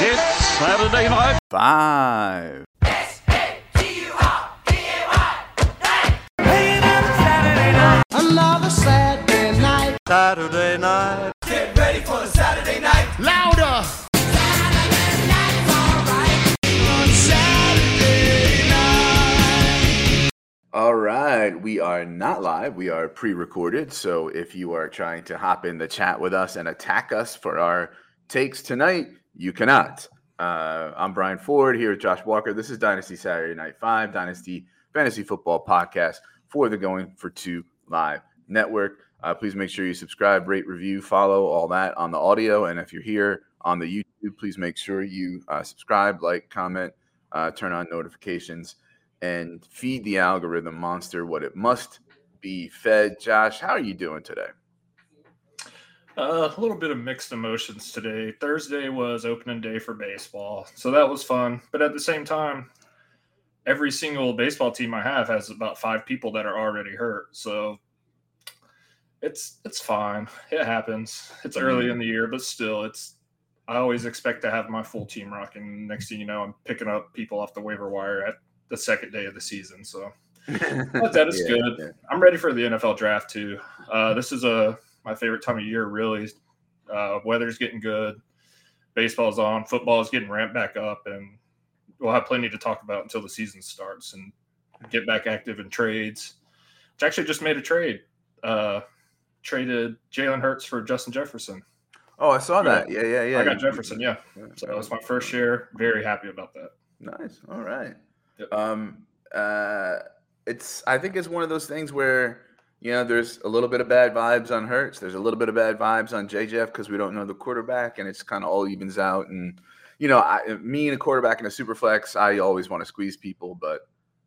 It's Saturday night. 5. Another Saturday night. Saturday night. Get ready for the Saturday night. Louder. Saturday night's alright. On Saturday night. All right, we are not live. We are pre-recorded. So if you are trying to hop in the chat with us and attack us for our takes tonight, you cannot. I'm Brian Ford here with Josh Walker. This is Dynasty Saturday Night 5, Dynasty Fantasy Football Podcast for the Going for Two Live Network. Please make sure you subscribe, rate, review, follow, all that on the audio. And if you're here on the YouTube, please make sure you subscribe, like, comment, turn on notifications, and feed the algorithm monster what it must be fed. Josh, how are you doing today? A little bit of mixed emotions today. Thursday was opening day for baseball, so that was fun. But at the same time, every single baseball team I have has about 5 people that are already hurt. So it's fine. It happens. It's early in the year, but still, I always expect to have my full team rocking. Next thing you know, I'm picking up people off the waiver wire at the second day of the season. So but that is good. Yeah. I'm ready for the NFL draft too. This is my favorite time of year, really. Weather's getting good. Baseball's on. Football is getting ramped back up, and we'll have plenty to talk about until the season starts and get back active in trades. Which actually just made a trade. Traded Jalen Hurts for Justin Jefferson. Oh, I saw that. Yeah. I got Jefferson, yeah. So that was my first share. Very happy about that. Nice. All right. Yep. I think it's one of those things where, there's a little bit of bad vibes on Hurts. There's a little bit of bad vibes on J-Jeff because we don't know the quarterback, and it's kind of all evens out. And, me and a quarterback in a super flex, I always want to squeeze people, but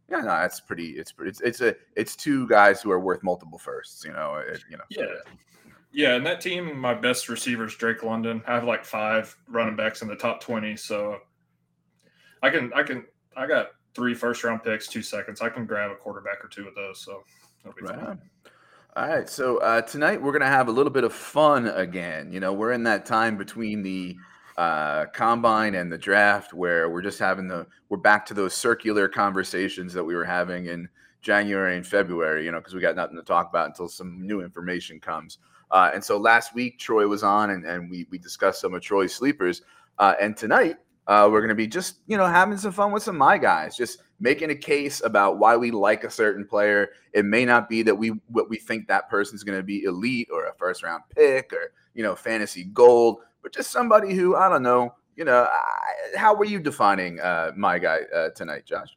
it's 2 guys who are worth multiple firsts, Yeah, and that team, my best receiver is Drake London. I have like 5 running backs in the top 20, so I got 3 first-round picks, 2 seconds. I can grab a quarterback or 2 of those, so that'll be fun. All right, so tonight we're going to have a little bit of fun again. We're in that time between the combine and the draft where we're just we're back to those circular conversations that we were having in January and February, because we got nothing to talk about until some new information comes. And so last week Troy was on and we discussed some of Troy's sleepers. And tonight we're going to be just, having some fun with some of my guys, just making a case about why we like a certain player. It may not be that we think that person's going to be elite or a first round pick or, fantasy gold, but just somebody who, I don't know, how were you defining my guy tonight, Josh?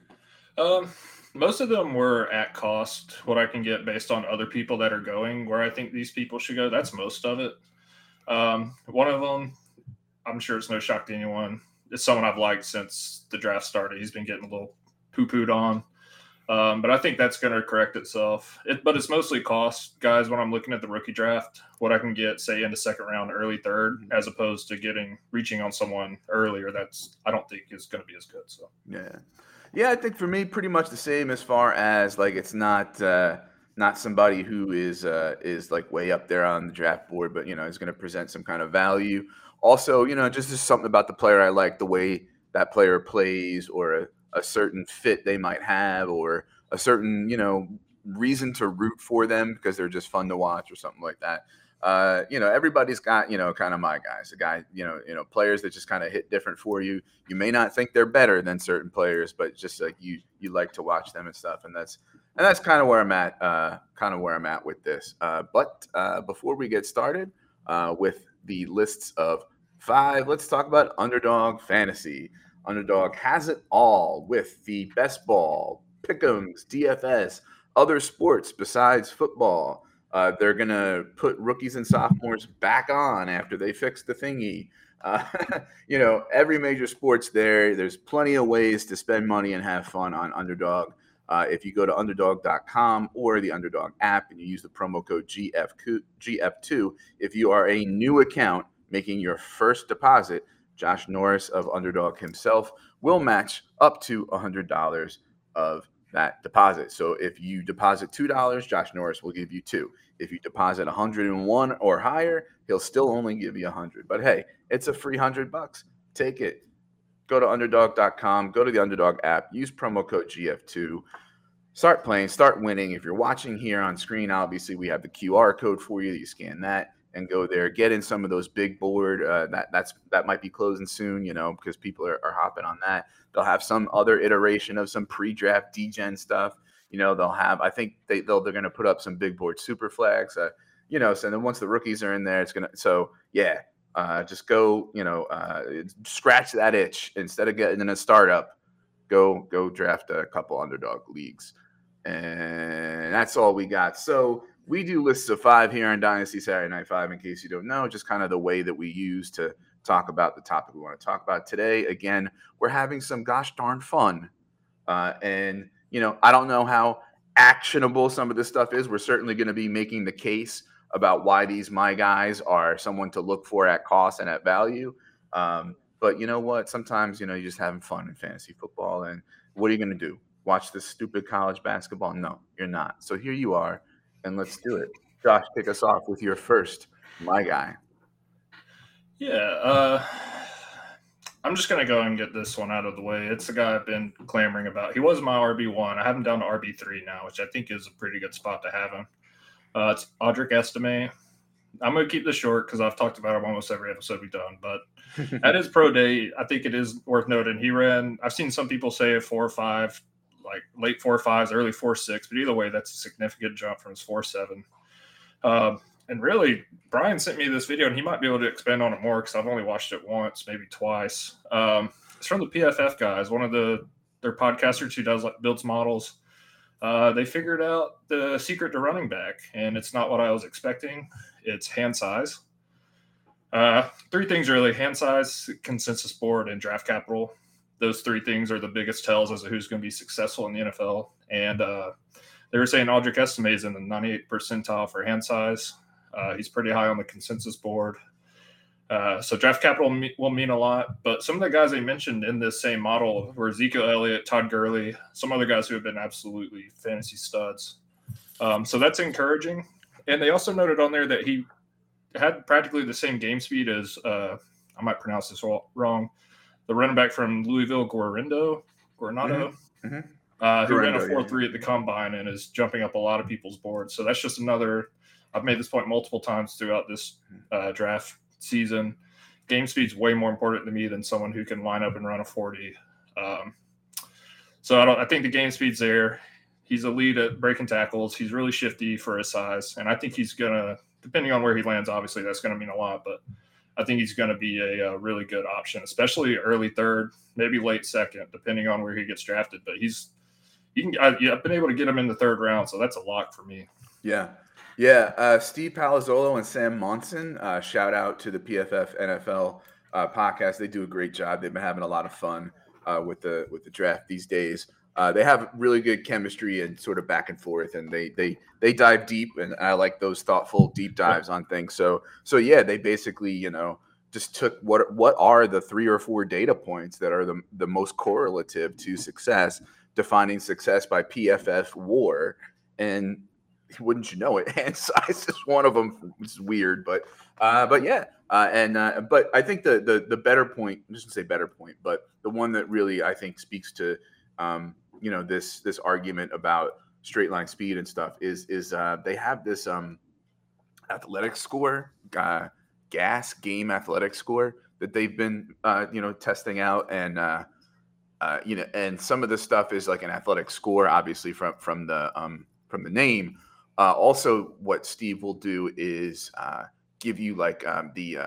Most of them were at cost, what I can get based on other people that are going where I think these people should go. That's most of it. One of them, I'm sure it's no shock to anyone. It's someone I've liked since the draft started. He's been getting a little poo-pooed on. But I think that's going to correct itself. But it's mostly cost, guys, when I'm looking at the rookie draft, what I can get, say, in the second round, early third, as opposed to reaching on someone earlier I don't think is going to be as good. So Yeah, I think for me, pretty much the same as far as, like, it's not somebody who is like way up there on the draft board, but, is going to present some kind of value. Also, just something about the player I like, the way that player plays or a certain fit they might have or a certain, reason to root for them because they're just fun to watch or something like that. Everybody's got, kind of my guys, a guy, players that just kind of hit different for you. You may not think they're better than certain players, but just like you like to watch them and stuff. And that's kind of where I'm at, with this. But before we get started with the lists of 5, let's talk about Underdog Fantasy. Underdog has it all with the best ball, pick'ems, DFS, other sports besides football. They're going to put rookies and sophomores back on after they fix the thingy. Every major sports there's plenty of ways to spend money and have fun on Underdog. If you go to underdog.com or the Underdog app and you use the promo code GF2, if you are a new account making your first deposit, Josh Norris of Underdog himself will match up to $100 of that deposit. So if you deposit $2, Josh Norris will give you $2. If you deposit 101 or higher, he'll still only give you 100. But hey, it's a free $100 take it. Go to underdog.com, go to the Underdog app, use promo code GF2. Start playing, start winning. If you're watching here on screen, obviously we have the QR code for you. You scan that and go there. Get in some of those big board. That might be closing soon, because people are hopping on that. They'll have some other iteration of some pre-draft degen stuff. They'll have. I think they're going to put up some big board super flags. So then once the rookies are in there, it's gonna. So yeah, just go. Scratch that itch instead of getting in a startup. Go draft a couple underdog leagues. And that's all we got. So we do lists of 5 here on Dynasty Saturday Night 5, in case you don't know, just kind of the way that we use to talk about the topic we want to talk about today. Again, we're having some gosh darn fun. And, I don't know how actionable some of this stuff is. We're certainly going to be making the case about why these my guys are someone to look for at cost and at value. But you know what? Sometimes, you're just having fun in fantasy football. And what are you going to do? Watch this stupid college basketball? No, you're not. So here you are, and let's do it. Josh, kick us off with your first my guy. Yeah, I'm just going to go and get this one out of the way. It's the guy I've been clamoring about. He was my RB1. I have him down to RB3 now, which I think is a pretty good spot to have him. It's Audric Estime. I'm going to keep this short because I've talked about him almost every episode we've done. But at his pro day, I think it is worth noting. I've seen some people say a 4.5, like late 4.5s, early 4.6. But either way, that's a significant jump from his 4.7. And really, Brian sent me this video, and he might be able to expand on it more because I've only watched it once, maybe twice. It's from the PFF guys, one of their podcasters who builds models. They figured out the secret to running back, and it's not what I was expecting. It's hand size. 3 things really: hand size, consensus board, and draft capital. Those 3 things are the biggest tells as to who's going to be successful in the NFL. And they were saying Audric Estime is in the 98th percentile for hand size. He's pretty high on the consensus board. So draft capital will mean a lot. But some of the guys they mentioned in this same model were Ezekiel Elliott, Todd Gurley, some other guys who have been absolutely fantasy studs. So that's encouraging. And they also noted on there that he had practically the same game speed as, I might pronounce this wrong, the running back from Louisville, Guarando, who ran a 4.3 at the combine and is jumping up a lot of people's boards. So that's just another. I've made this point multiple times throughout this draft season. Game speed's way more important to me than someone who can line up and run a 40. So I think the game speed's there. He's elite at breaking tackles. He's really shifty for his size. And I think he's going to, depending on where he lands, obviously that's going to mean a lot, but I think he's going to be a really good option, especially early 3rd, maybe late 2nd, depending on where he gets drafted. But I've been able to get him in the 3rd round, so that's a lock for me. Yeah. Yeah, Steve Palazzolo and Sam Monson, shout out to the PFF NFL podcast. They do a great job. They've been having a lot of fun with the draft these days. They have really good chemistry and sort of back and forth, and they dive deep, and I like those thoughtful deep dives on things. So yeah, they basically just took what are the 3 or 4 data points that are the most correlative to success, defining success by PFF WAR, and wouldn't you know it, hand size is one of them. It's weird, but yeah. But I think the better point, I'm just gonna say better point, but the one that really I think speaks to this argument about straight line speed and stuff is they have this athletic score, gas game athletic score that they've been testing out, and and some of the stuff is like an athletic score, obviously from the name. Also, what Steve will do is give you like the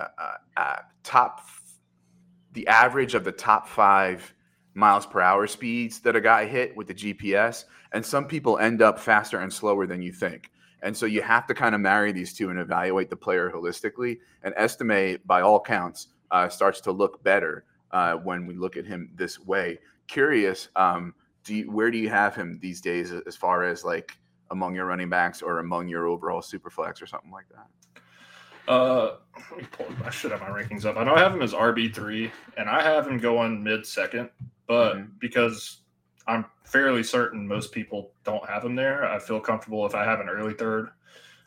average of the top 5 miles per hour speeds that a guy hit with the GPS. And some people end up faster and slower than you think. And so you have to kind of marry these two and evaluate the player holistically. And Estime, by all counts, starts to look better when we look at him this way. Curious, where do you have him these days as far as like among your running backs or among your overall super flex or something like that? Let me pull. I should have my rankings up. I know I have him as RB3, and I have him going mid-2nd, but because I'm fairly certain most people don't have him there, I feel comfortable if I have an early 3rd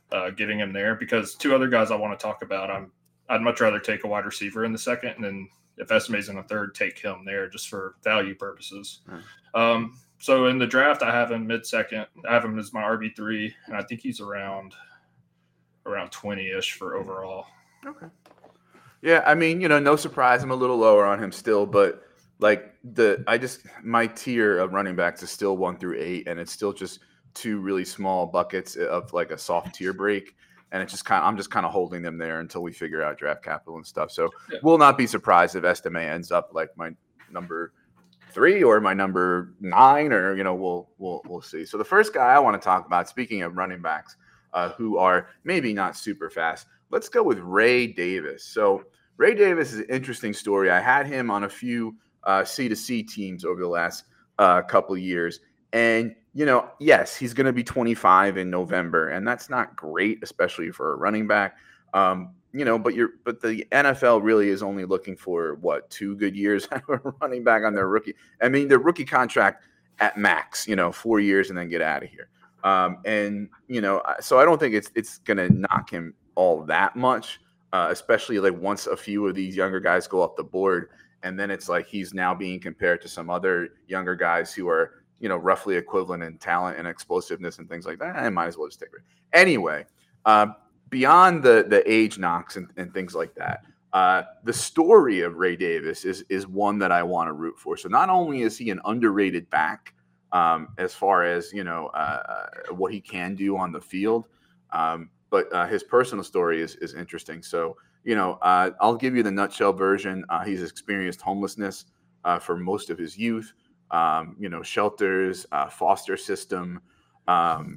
getting him there, because 2 other guys I want to talk about, I'd much rather take a wide receiver in the 2nd than if Estime's in the third, take him there just for value purposes. So in the draft, I have him mid-second. I have him as my RB3, and I think he's around 20-ish for overall. Okay. Yeah, I mean, no surprise. I'm a little lower on him still, but like my tier of running backs is still 1 through 8, and it's still just two really small buckets of like a soft tier break. And I'm just kind of holding them there until we figure out draft capital and stuff. So We'll not be surprised if Estime ends up like my number 3 or my number 9, or we'll see. So the first guy I want to talk about, speaking of running backs who are maybe not super fast, let's go with Ray Davis. So Ray Davis is an interesting story. I had him on a few C2C teams over the last couple of years, and yes, he's going to be 25 in November, and that's not great, especially for a running back. But the NFL really is only looking for 2 good years out of a running back on their rookie. I mean, their rookie contract at max, 4 years and then get out of here. So I don't think it's going to knock him all that much, especially like once a few of these younger guys go off the board, and then it's like he's now being compared to some other younger guys who are roughly equivalent in talent and explosiveness and things like that. I might as well just take it. Anyway, beyond the age knocks and things like that, the story of Ray Davis is one that I want to root for. So not only is he an underrated back as far as what he can do on the field, but his personal story is interesting. So I'll give you the nutshell version. He's experienced homelessness for most of his youth. Shelters, foster system, and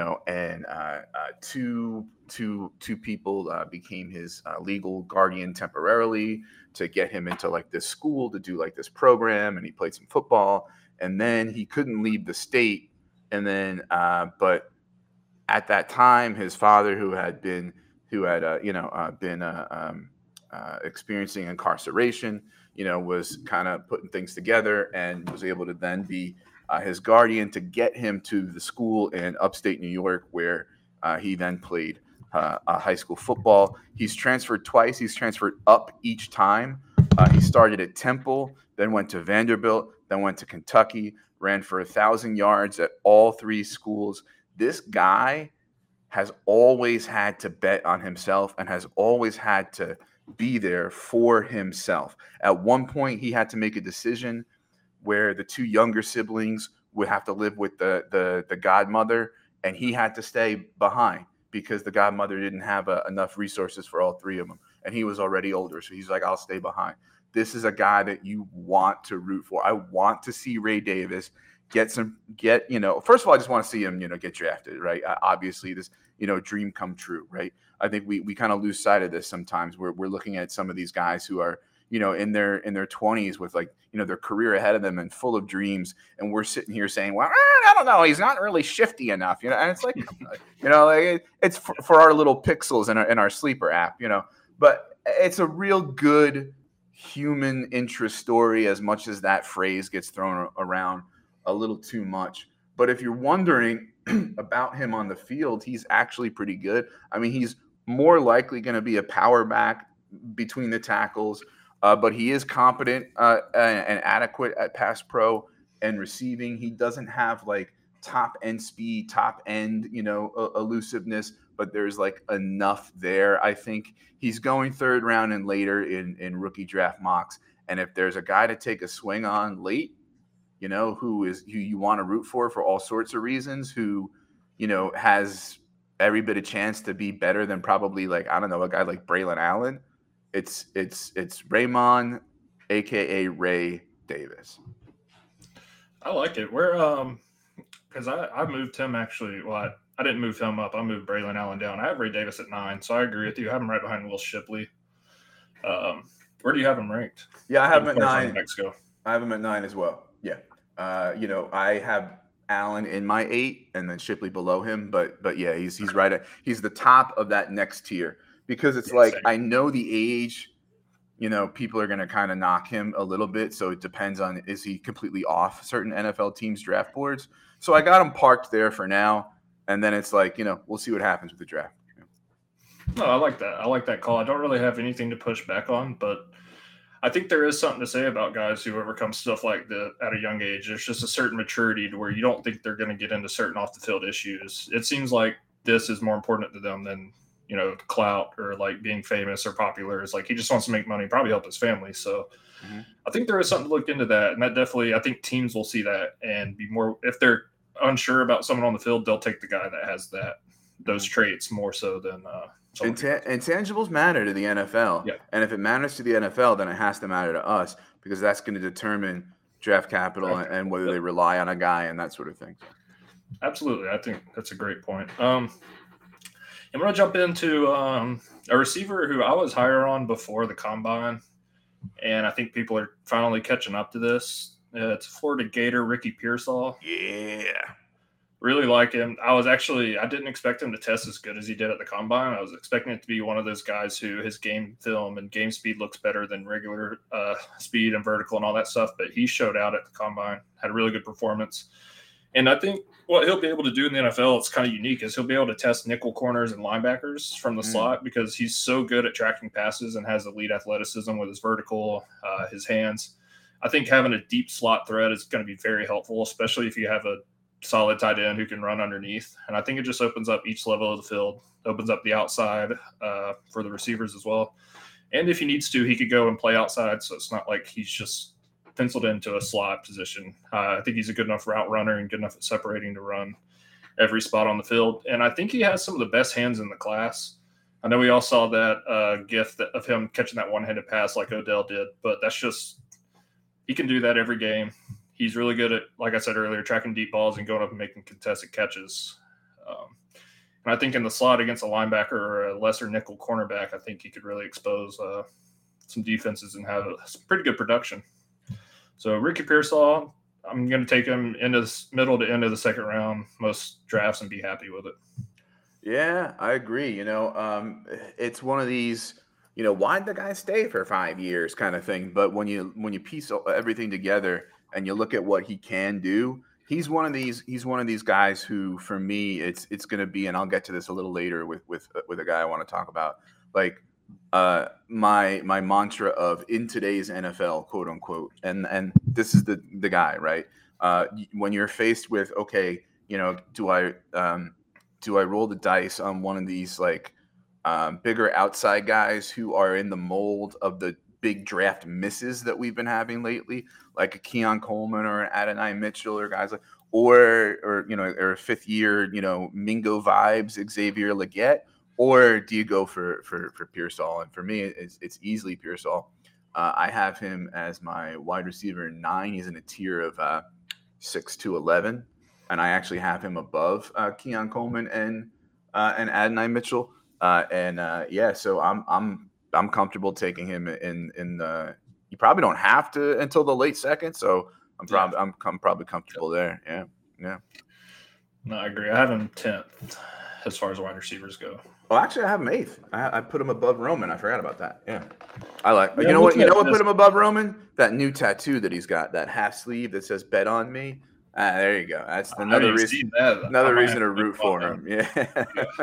two people became his legal guardian temporarily to get him into like this school to do like this program, and he played some football, and then he couldn't leave the state, and then but at that time his father, who had been experiencing incarceration, was kind of putting things together and was able to then be his guardian to get him to the school in upstate New York, where he then played high school football. He's transferred twice. He's transferred up each time. He started at Temple, then went to Vanderbilt, then went to Kentucky, ran for 1,000 yards at all 3 schools. This guy has always had to bet on himself and has always had to be there for himself. At one point, he had to make a decision where the 2 younger siblings would have to live with the godmother, and he had to stay behind because the godmother didn't have enough resources for all 3 of them, and he was already older. So he's like, I'll stay behind. This is a guy that you want to root for. I want to see Ray Davis first of all, I just want to see him, get drafted, right? Obviously this, dream come true, right? I think we kind of lose sight of this sometimes. We're looking at some of these guys who are, in their 20s with like, their career ahead of them and full of dreams. And we're sitting here saying, well, I don't know, he's not really shifty enough, and it's like, it's for our little pixels in our sleeper app, but it's a real good human interest story, as much as that phrase gets thrown around a little too much. But if you're wondering about him on the field, he's actually pretty good. I mean, he's more likely going to be a power back between the tackles, but he is competent and adequate at pass pro and receiving. He doesn't have like top end speed, top end, elusiveness, but there's like enough there. I think he's going 3rd round and later in rookie draft mocks. And if there's a guy to take a swing on late, who you want to root for all sorts of reasons, who, has every bit of chance to be better than probably like, I don't know, a guy like Braylon Allen, it's Raymond, aka Ray Davis. I like it. We're because I moved him actually. Well, I didn't move him up. I moved Braylon Allen down. I have Ray Davis at 9, so I agree with you. I have him right behind Will Shipley. Where do you have him ranked? Yeah, I have him at 9. Mexico. I have him at 9 as well. Yeah. I have Allen in my 8 and then Shipley below him, but yeah, he's right he's the top of that next tier, because it's like, same. I know the age, people are going to kind of knock him a little bit. So it depends on, is he completely off certain NFL teams' draft boards? So I got him parked there for now. And then it's like, we'll see what happens with the draft. No, I like that. I like that call. I don't really have anything to push back on, but I think there is something to say about guys who overcome stuff like that at a young age. There's just a certain maturity to where you don't think they're going to get into certain off the field issues. It seems like this is more important to them than, clout or like being famous or popular. It's like he just wants to make money, probably help his family. So I think there is something to look into that. And that definitely, I think teams will see that and be more, if they're unsure about someone on the field, they'll take the guy that has those traits more so than intangibles matter to the NFL. Yeah. And if it matters to the NFL, then it has to matter to us because that's going to determine draft capital and whether they rely on a guy and that sort of thing. Absolutely. I think that's a great point. I'm going to jump into a receiver who I was higher on before the combine, and I think people are finally catching up to this. It's Florida Gator Ricky Pearsall. Yeah. Really like him. I didn't expect him to test as good as he did at the combine. I was expecting it to be one of those guys who his game film and game speed looks better than regular speed and vertical and all that stuff. But he showed out at the combine, had a really good performance. And I think what he'll be able to do in the NFL, it's kind of unique, is he'll be able to test nickel corners and linebackers from the slot because he's so good at tracking passes and has elite athleticism with his vertical, his hands. I think having a deep slot threat is going to be very helpful, especially if you have a solid tight end who can run underneath. And I think it just opens up each level of the field, opens up the outside for the receivers as well. And if he needs to, he could go and play outside. So it's not like he's just penciled into a slot position. I think he's a good enough route runner and good enough at separating to run every spot on the field. And I think he has some of the best hands in the class. I know we all saw that gif of him catching that one-handed pass like Odell did, but that's just, he can do that every game. He's really good at, like I said earlier, tracking deep balls and going up and making contested catches. And I think in the slot against a linebacker or a lesser nickel cornerback, I think he could really expose some defenses and have some pretty good production. So Ricky Pearsall, I'm going to take him into the middle to end of the second round, most drafts, and be happy with it. Yeah, I agree. It's one of these, why'd the guy stay for 5 years kind of thing. But when you piece everything together and you look at what he can do, he's one of these guys who, for me, it's going to be, and I'll get to this a little later with a guy I want to talk about, like my mantra of in today's NFL, quote unquote, and this is the guy, right? When you're faced with, okay, do I roll the dice on one of these like bigger outside guys who are in the mold of the big draft misses that we've been having lately, like a Keon Coleman or an Adonai Mitchell or guys like, or a fifth year, Mingo vibes, Xavier Legette, or do you go for Pearsall? And for me, it's easily Pearsall. I have him as my wide receiver 9. He's in a tier of 6 to 11, and I actually have him above Keon Coleman and Adonai Mitchell. So I'm comfortable taking him in the. You probably don't have to until the late second, so I'm probably comfortable there. Yeah. No, I agree. I have him 10th as far as wide receivers go. Well, actually, I have him 8th. I put him above Roman. I forgot about that. Yeah, I like. You know what put him above Roman? That new tattoo that he's got, that half sleeve that says "Bet on Me." There you go. That's another reason. Another reason to root for him. Yeah.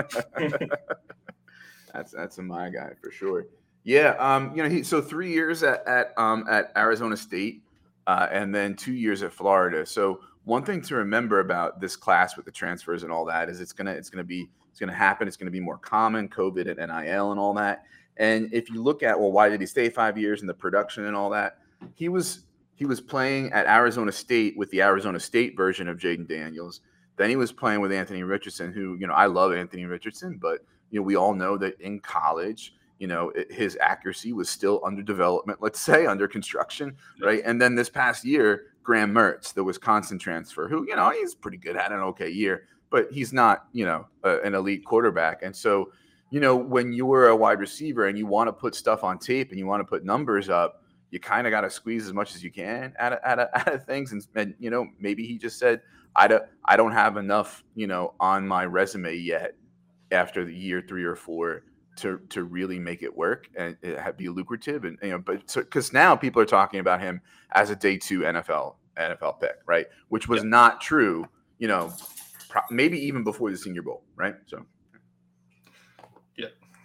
That's my guy for sure. Yeah. So 3 years at Arizona State, and then 2 years at Florida. So one thing to remember about this class with the transfers and all that is it's gonna happen. It's gonna be more common, COVID and NIL and all that. And if you look at, well, why did he stay 5 years and the production and all that? He was playing at Arizona State with the Arizona State version of Jaden Daniels. Then he was playing with Anthony Richardson, who, I love Anthony Richardson, but we all know that in college, his accuracy was still under development, let's say, under construction, right? And then this past year, Graham Mertz, the Wisconsin transfer, who, he's pretty good, had an okay year, but he's not, an elite quarterback. And so, when you're a wide receiver and you want to put stuff on tape and you want to put numbers up, you kind of got to squeeze as much as you can out of things. And maybe he just said, I don't have enough, on my resume yet after the year 3 or 4 to really make it work and it be lucrative. And, because now people are talking about him as a day 2 NFL pick, right? Which was not true, maybe even before the Senior Bowl, right? So.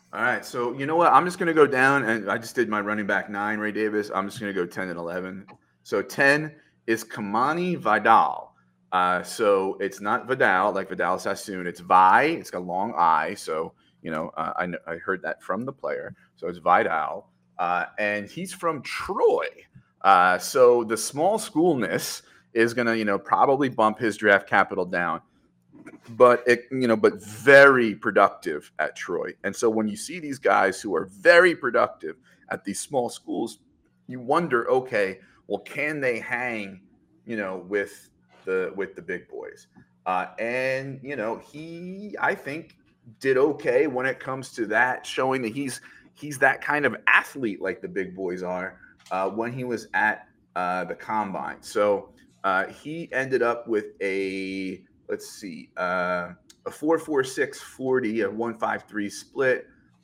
All right, so you know what? I'm just going to go down, and I just did my running back 9, Ray Davis. I'm just going to go 10 and 11. So 10 is Kamani Vidal. So it's not Vidal like Vidal Sassoon. It's Vi. It's got a long I. So I heard that from the player. So it's Vidal, and he's from Troy. So the small schoolness is going to probably bump his draft capital down. But very productive at Troy. And so when you see these guys who are very productive at these small schools, you wonder, okay, well, can they hang, with the big boys? And he, I think, did okay when it comes to that, showing that he's that kind of athlete like the big boys are when he was at the combine. So he ended up with a 4.46 40, a 1.53 split,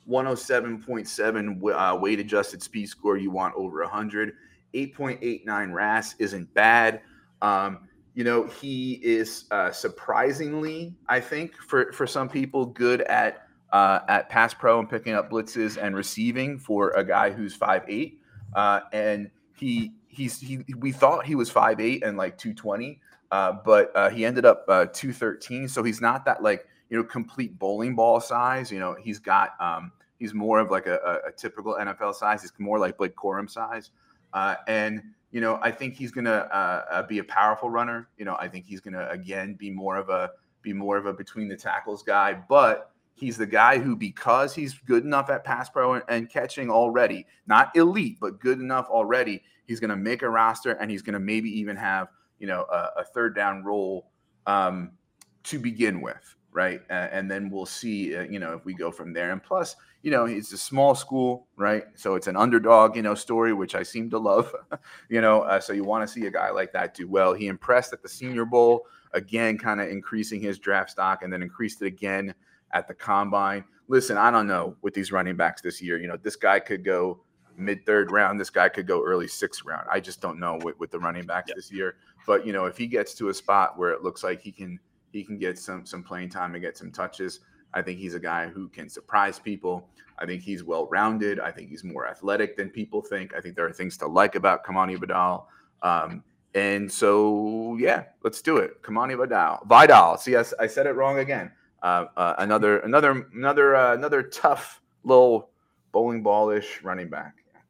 107.7 weight adjusted speed score. You want over 100. 8.89 RAS isn't bad. He is surprisingly, I think, for some people, good at pass pro and picking up blitzes and receiving for a guy who's 5'8". And we thought he was 5'8" and like 220. But he ended up 213, so he's not that complete bowling ball size. He's got he's more of like a typical NFL size. He's more like Blake Corum size, and I think he's gonna be a powerful runner. I think he's gonna again be more of a between the tackles guy, but he's the guy who, because he's good enough at pass pro and catching already, not elite, but good enough already, he's gonna make a roster, and he's gonna maybe even have a third down role to begin with, right? And then we'll see, if we go from there. And plus, it's a small school, right? So it's an underdog, story, which I seem to love, so you want to see a guy like that do well. He impressed at the Senior Bowl, again, kind of increasing his draft stock, and then increased it again at the Combine. Listen, I don't know with these running backs this year. This guy could go mid-third round. This guy could go early 6th round. I just don't know with the running backs this year. But, if he gets to a spot where it looks like he can get some playing time and get some touches, I think he's a guy who can surprise people. I think he's well-rounded. I think he's more athletic than people think. I think there are things to like about Kamani Vidal. And so, yeah, let's do it. Kamani Vidal. See, I said it wrong again. Another tough little bowling ball-ish running back.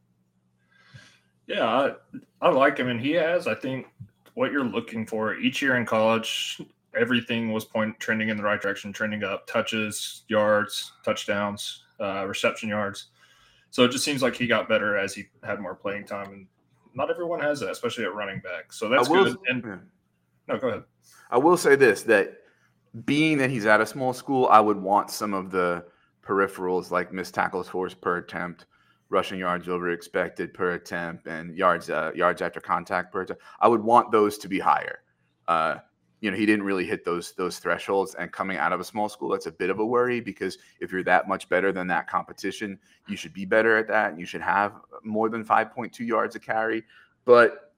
Yeah, I like him, and he has, I think, what you're looking for. Each year in college, everything was trending in the right direction, trending up: touches, yards, touchdowns, reception yards. So it just seems like he got better as he had more playing time, and not everyone has that, especially at running back. So that's good. No, go ahead. I will say this, that being that he's at a small school, I would want some of the peripherals like missed tackles forced per attempt, rushing yards over expected per attempt, and yards after contact per attempt. I would want those to be higher. He didn't really hit those thresholds, and coming out of a small school, that's a bit of a worry, because if you're that much better than that competition, you should be better at that, and you should have more than 5.2 yards a carry. But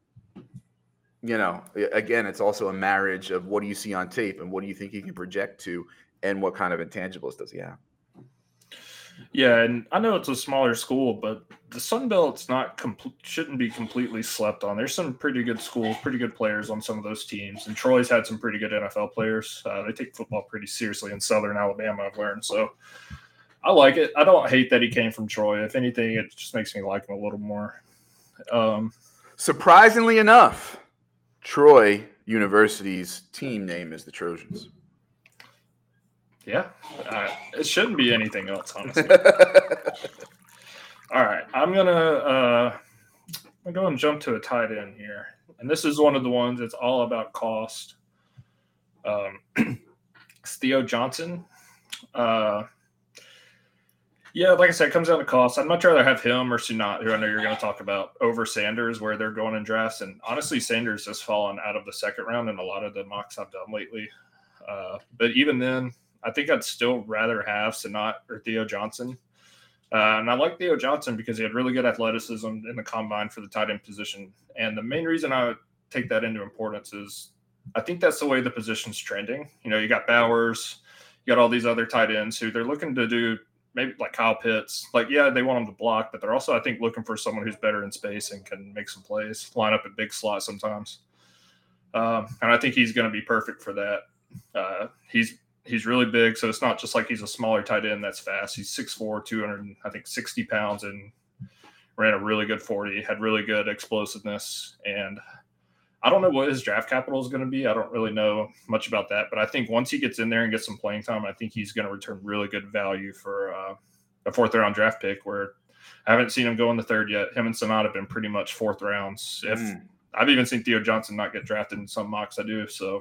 again, it's also a marriage of what do you see on tape and what do you think he can project to, and what kind of intangibles does he have? Yeah, and I know it's a smaller school, but the Sun Belt's shouldn't be completely slept on. There's some pretty good schools, pretty good players on some of those teams, and Troy's had some pretty good NFL players. They take football pretty seriously in Southern Alabama, I've learned. So I like it. I don't hate that he came from Troy. If anything, it just makes me like him a little more. Surprisingly enough, Troy University's team name is the Trojans. Yeah, it shouldn't be anything else, honestly. All right, I'm gonna go and jump to a tight end here, and this is one of the ones that's all about cost. It's Theo Johnson. Yeah, like I said, it comes down to cost. I'd much rather have him or Sunat, who I know you're going to talk about, over Sanders, where they're going in drafts. And honestly, Sanders has fallen out of the second round in a lot of the mocks I've done lately. But even then, I think I'd still rather have Sunat or Theo Johnson. And I like Theo Johnson because he had really good athleticism in the combine for the tight end position. And the main reason I would take that into importance is I think that's the way the position's trending. You got Bowers, you got all these other tight ends who they're looking to do maybe like Kyle Pitts. Like, yeah, they want him to block, but they're also, I think, looking for someone who's better in space and can make some plays, line up at big slot sometimes. And I think he's going to be perfect for that. He's really big, so it's not just like he's a smaller tight end that's fast. He's 6'4", 260 pounds, and ran a really good 40, had really good explosiveness. And I don't know what his draft capital is going to be. I don't really know much about that, but I think once he gets in there and gets some playing time, I think he's going to return really good value for a fourth-round draft pick, where I haven't seen him go in the third yet. Him and Sanat have been pretty much fourth rounds. I've even seen Theo Johnson not get drafted in some mocks I do. So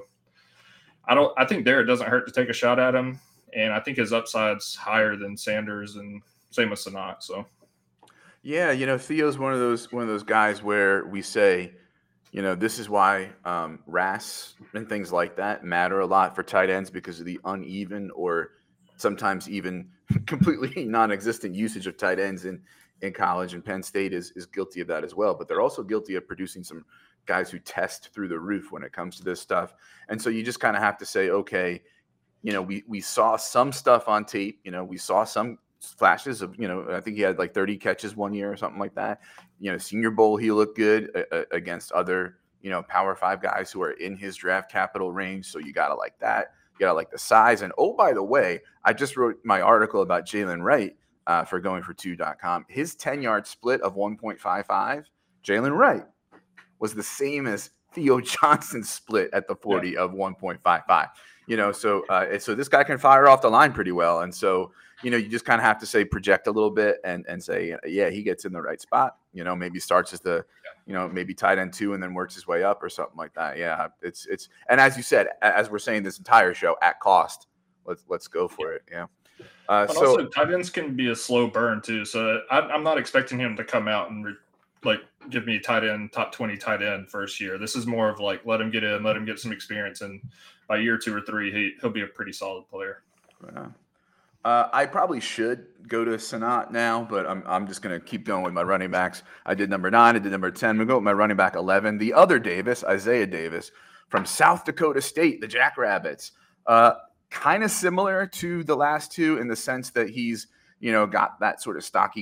I think there it doesn't hurt to take a shot at him, and I think his upside's higher than Sanders, and same with Sanat. So yeah, Theo's one of those guys where we say, this is why RAS and things like that matter a lot for tight ends, because of the uneven or sometimes even completely non-existent usage of tight ends in college. And Penn State is guilty of that as well. But they're also guilty of producing some guys who test through the roof when it comes to this stuff. And so you just kind of have to say, okay, we saw some stuff on tape. We saw some flashes of, I think he had like 30 catches one year or something like that. Senior Bowl, he looked good against other, Power 5 guys who are in his draft capital range. So you got to like that. You got to like the size. And oh, by the way, I just wrote my article about Jalen Wright for goingfor2.com. His 10-yard split of 1.55, Jalen Wright was the same as Theo Johnson's split at the 40 of 1.55. So this guy can fire off the line pretty well. And so, you just kind of have to say project a little bit and say, yeah, he gets in the right spot. Maybe starts as the, maybe tight end 2 and then works his way up or something like that. Yeah, it's and as you said, as we're saying this entire show, at cost, let's go for it. Yeah. Also, tight ends can be a slow burn too. So I'm not expecting him to come out and give me tight end, top 20 tight end first year. This is more of like, let him get in, let him get some experience. And by year 2 or 3, he'll be a pretty solid player. Yeah. I probably should go to Sanat now, but I'm just going to keep going with my running backs. I did number 9. I did number 10. I'm going to go with my running back 11. The other Davis, Isaiah Davis, from South Dakota State, the Jackrabbits. Kind of similar to the last two in the sense that he's, got that sort of stocky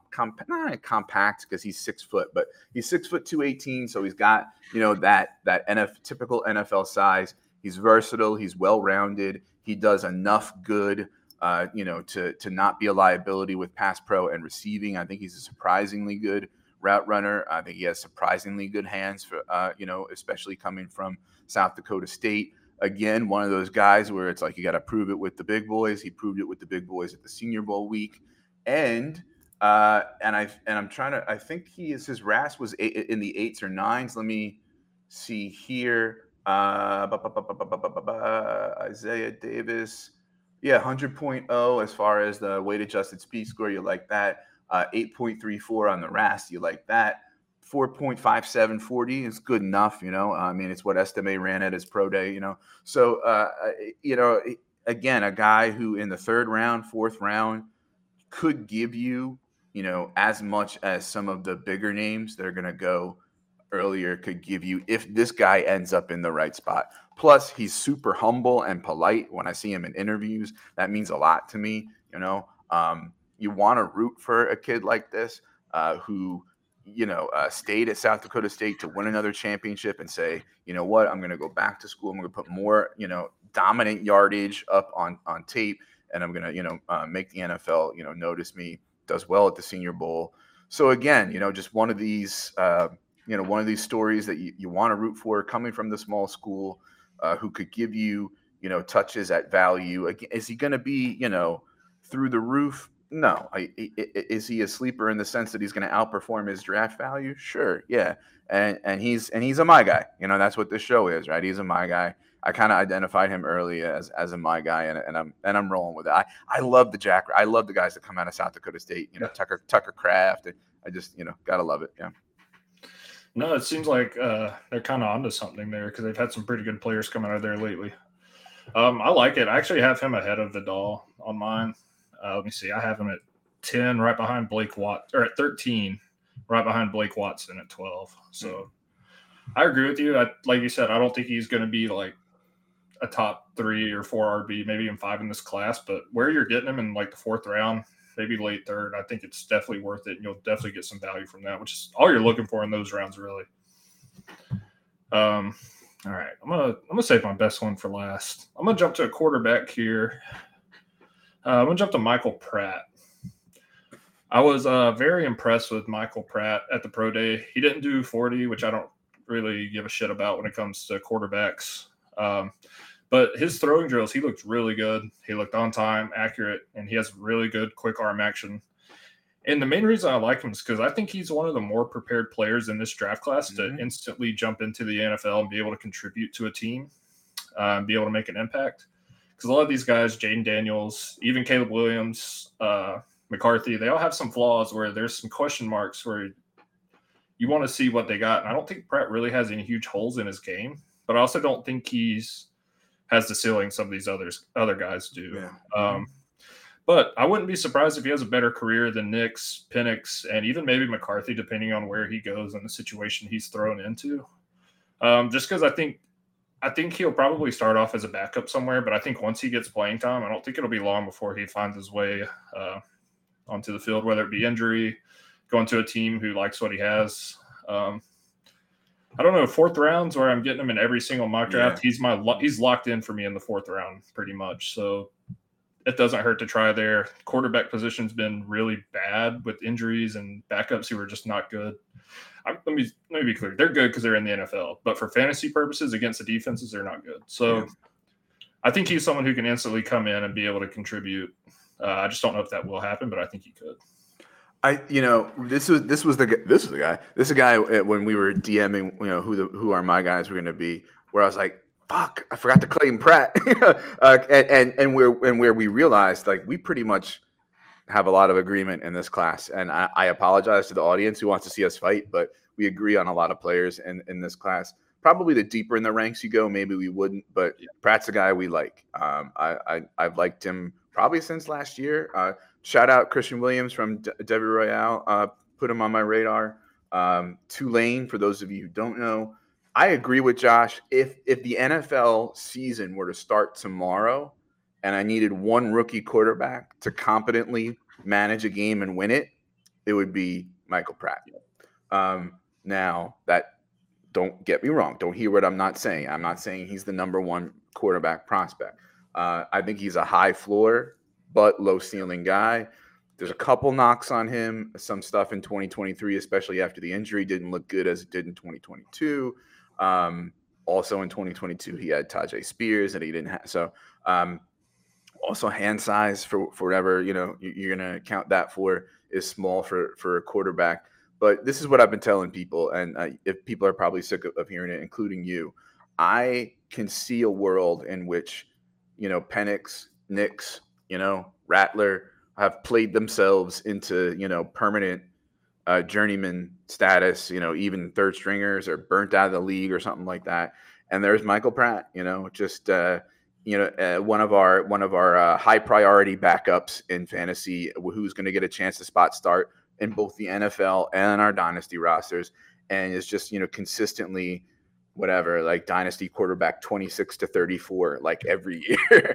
compact because he's 6 foot, but he's 6 foot 218. So he's got, that typical NFL size. He's versatile. He's well-rounded. He does enough good, to not be a liability with pass pro and receiving. I think he's a surprisingly good route runner. I think he has surprisingly good hands for, especially coming from South Dakota State. Again, one of those guys where it's like you got to prove it with the big boys. He proved it with the big boys at the Senior Bowl week, and I'm trying to. I think his RAS was in the 8s or 9s. Let me see here. Isaiah Davis, 100.0 as far as the weight adjusted speed score. You like that? 8.34 on the RAS. You like that? 4.57 40 is good enough, I mean, it's what Estime ran at his pro day, So, again, a guy who in the 3rd round, 4th round could give you, as much as some of the bigger names that are going to go earlier could give you if this guy ends up in the right spot. Plus, he's super humble and polite. When I see him in interviews, that means a lot to me, You want to root for a kid like this who – stayed at South Dakota State to win another championship and say, you know what, I'm going to go back to school. I'm going to put more, dominant yardage up on tape, and I'm going to, make the NFL, notice me. Does well at the Senior Bowl. So again, just one of these, one of these stories that you want to root for coming from the small school, who could give you, touches at value. Is he going to be, through the roof? No. Is he a sleeper in the sense that he's going to outperform his draft value? Sure, yeah. And he's a my guy. That's what this show is, right? He's a my guy. I kind of identified him early as a my guy, and I'm rolling with it. I love I love the guys that come out of South Dakota State. Tucker Kraft. And I just gotta love it. Yeah. No, it seems like they're kind of onto something there because they've had some pretty good players come out of there lately. I like it. I actually have him ahead of Vidal on mine. Let me see. I have him at 10, right behind Blake Watson, or at 13, right behind Blake Watson at 12. So I agree with you. Like you said, I don't think he's going to be like a top 3 or 4 RB, maybe even 5 in this class. But where you're getting him in like the 4th round, maybe late 3rd, I think it's definitely worth it. And you'll definitely get some value from that, which is all you're looking for in those rounds, really. All right, I'm gonna save my best one for last. I'm gonna jump to a quarterback here. I'm gonna jump to Michael Pratt. I was very impressed with Michael Pratt at the pro day. He didn't do 40, which I don't really give a shit about when it comes to quarterbacks. But his throwing drills, he looked really good. He looked on time, accurate, and he has really good quick arm action. And the main reason I like him is because I think he's one of the more prepared players in this draft class to instantly jump into the NFL and be able to contribute to a team, be able to make an impact. Because a lot of these guys, Jaden Daniels, even Caleb Williams, McCarthy, they all have some flaws where there's some question marks where you want to see what they got. And I don't think Pratt really has any huge holes in his game, but I also don't think has the ceiling some of these other guys do. Yeah. But I wouldn't be surprised if he has a better career than Nix, Penix, and even maybe McCarthy, depending on where he goes and the situation he's thrown into. Just because I think he'll probably start off as a backup somewhere, but I think once he gets playing time, I don't think it'll be long before he finds his way onto the field, whether it be injury, going to a team who likes what he has. I don't know, 4th rounds where I'm getting him in every single mock draft. Yeah. He's locked in for me in the 4th round pretty much. So it doesn't hurt to try there. Quarterback position's been really bad with injuries and backups who are just not good. Let me be clear. They're good because they're in the NFL, but for fantasy purposes against the defenses, they're not good. So I think he's someone who can instantly come in and be able to contribute. I just don't know if that will happen, but I think he could. This is a guy when we were DMing, who are my guys were going to be, where I was like, fuck, I forgot to claim Pratt. and where we realized, like, we pretty much have a lot of agreement in this class. And I apologize to the audience who wants to see us fight, but we agree on a lot of players in this class. Probably the deeper in the ranks you go, maybe we wouldn't, but Pratt's a guy we like. I've liked him probably since last year. Shout out Christian Williams from Debbie Royale. Put him on my radar. Tulane, for those of you who don't know. I agree with Josh. If the NFL season were to start tomorrow and I needed one rookie quarterback to competently manage a game and win it, it would be Michael Pratt. Now, that, don't get me wrong. Don't hear what I'm not saying. I'm not saying he's the number one quarterback prospect. I think he's a high floor but low ceiling guy. There's a couple knocks on him. Some stuff in 2023, especially after the injury, didn't look good as it did in 2022. Also in 2022, he had Tajay Spears and he didn't have. So also hand size for whatever, you're going to count that for is small for a quarterback. But this is what I've been telling people. And if people are probably sick of hearing it, including you, I can see a world in which, Penix, Nix, Rattler have played themselves into, permanent journeyman status, even third stringers or burnt out of the league or something like that. And there's Michael Pratt, just one of our high priority backups in fantasy, who's going to get a chance to spot start in both the NFL and our dynasty rosters, and is just consistently whatever, like dynasty quarterback 26 to 34, like every year,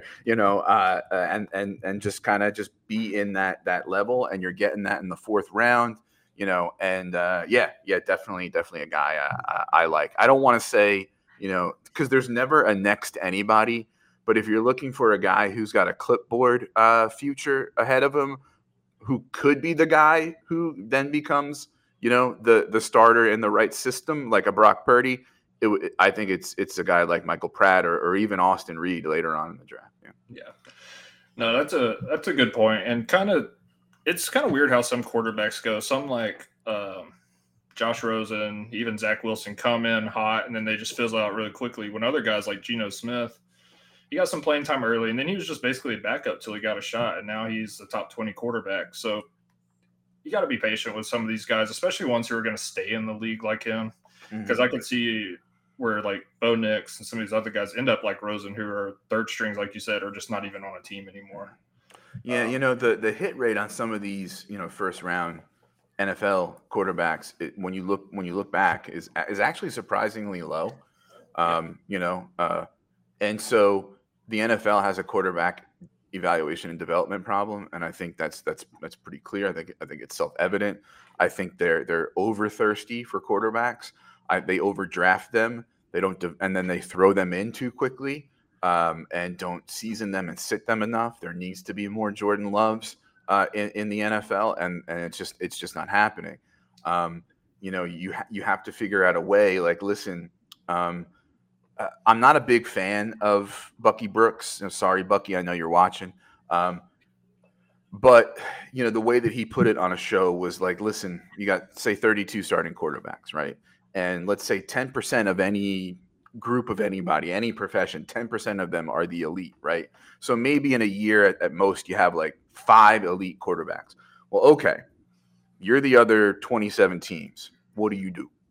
and just kind of just be in that level, and you're getting that in the 4th round, and definitely a guy I like. I don't want to say, because there's never a next anybody, but if you're looking for a guy who's got a clipboard future ahead of him, who could be the guy who then becomes, the starter in the right system, like a Brock Purdy, I think it's a guy like Michael Pratt or even Austin Reed later on in the draft. Yeah. No, that's a good point. And it's kind of weird how some quarterbacks go. Some like Josh Rosen, even Zach Wilson come in hot and then they just fizzle out really quickly. When other guys like Geno Smith, he got some playing time early and then he was just basically a backup till he got a shot. And now he's the top 20 quarterback. So you got to be patient with some of these guys, especially ones who are going to stay in the league like him. Because I could see where like Bo Nix and some of these other guys end up like Rosen, who are third strings, like you said, or just not even on a team anymore. Yeah, the hit rate on some of these, first round NFL quarterbacks, when you look back, is actually surprisingly low. And so the NFL has a quarterback evaluation and development problem, and I think that's pretty clear. I think it's self-evident. I think they're over thirsty for quarterbacks. They overdraft them. They don't, and then they throw them in too quickly, and don't season them and sit them enough. There needs to be more Jordan Loves in the NFL, and it's just not happening. You have to figure out a way. Like, listen. I'm not a big fan of Bucky Brooks. Sorry, Bucky, I know you're watching. But, the way that he put it on a show was like, listen, you got, say, 32 starting quarterbacks, right? And let's say 10% of any group of anybody, any profession, 10% of them are the elite, right? So maybe in a year at most, you have like 5 elite quarterbacks. Well, okay, you're the other 27 teams. What do?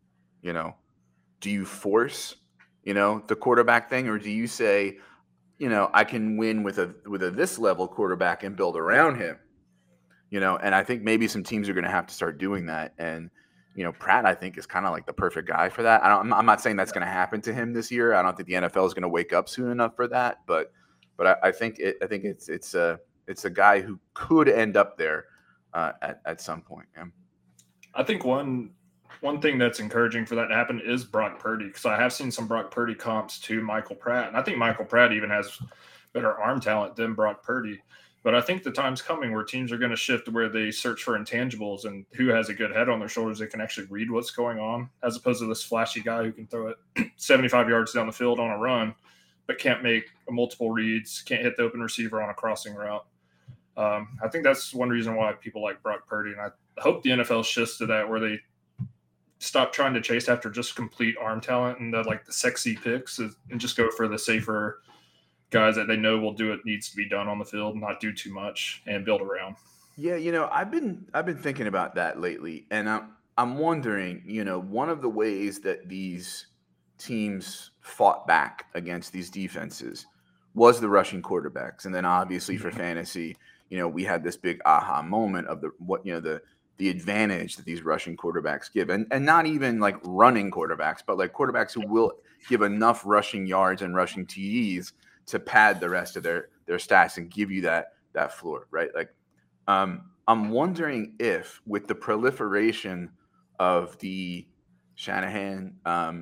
Do you force the quarterback thing, or do you say, I can win with a this level quarterback and build around him, and I think maybe some teams are going to have to start doing that. And, Pratt, I think, is kind of like the perfect guy for that. I'm not saying that's going to happen to him this year. I don't think the NFL is going to wake up soon enough for that, but I think it's a guy who could end up there at some point. Yeah. I think one thing that's encouraging for that to happen is Brock Purdy, because I have seen some Brock Purdy comps to Michael Pratt. And I think Michael Pratt even has better arm talent than Brock Purdy. But I think the time's coming where teams are going to shift to where they search for intangibles and who has a good head on their shoulders. They can actually read what's going on, as opposed to this flashy guy who can throw it 75 yards down the field on a run, but can't make multiple reads, can't hit the open receiver on a crossing route. I think that's one reason why people like Brock Purdy. And I hope the NFL shifts to that, where they stop trying to chase after just complete arm talent and the sexy picks, and just go for the safer guys that they know will do what needs to be done on the field, not do too much, and build around. Yeah, I've been thinking about that lately, and I'm wondering, one of the ways that these teams fought back against these defenses was the rushing quarterbacks, and then obviously for fantasy, we had this big aha moment of the advantage that these rushing quarterbacks give, and not even like running quarterbacks, but like quarterbacks who will give enough rushing yards and rushing TDs to pad the rest of their stats and give you that floor, right? Like, I'm wondering if, with the proliferation of the Shanahan,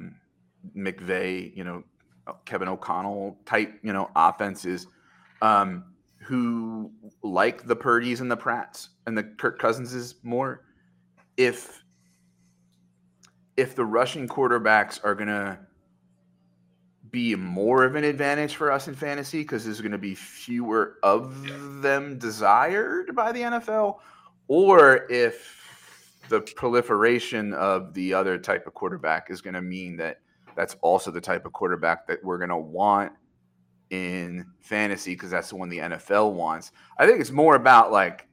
McVay, Kevin O'Connell type, offenses, who like the Purdys and the Pratts and the Kirk Cousinses more, if the rushing quarterbacks are going to be more of an advantage for us in fantasy because there's going to be fewer of them desired by the NFL, or if the proliferation of the other type of quarterback is going to mean that that's also the type of quarterback that we're going to want in fantasy because that's the one the NFL wants. I think it's more about like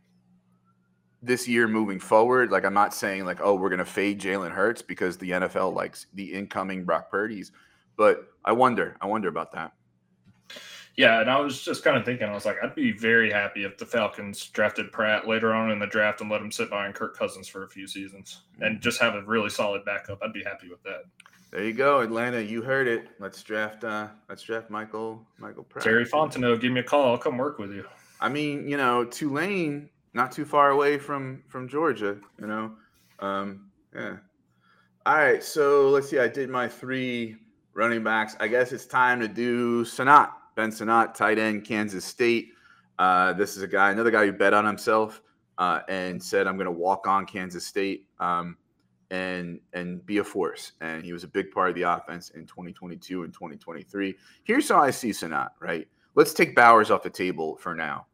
this year moving forward. Like, I'm not saying like, oh, we're going to fade Jalen Hurts because the NFL likes the incoming Brock Purdy's, but I wonder about that. Yeah, and I was just kind of thinking, I was like, I'd be very happy if the Falcons drafted Pratt later on in the draft and let him sit behind Kirk Cousins for a few seasons and just have a really solid backup. I'd be happy with that. There you go, Atlanta. You heard it. Let's draft Michael Pratt. Terry Fontenot, give me a call. I'll come work with you. I mean, Tulane, not too far away from Georgia. Yeah. All right, so let's see. I did my 3 running backs. I guess it's time to do Senat. Ben Senat, tight end, Kansas State. This is another guy who bet on himself and said, I'm going to walk on Kansas State and be a force. And he was a big part of the offense in 2022 and 2023. Here's how I see Senat, right? Let's take Bowers off the table for now.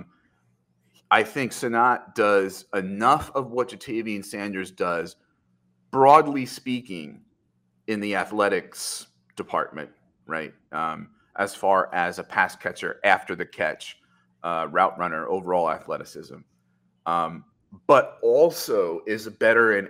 I think Senat does enough of what Ja'Tavion Sanders does, broadly speaking, in the athletics department, right? As far as a pass catcher after the catch, route runner, overall athleticism, but also is a better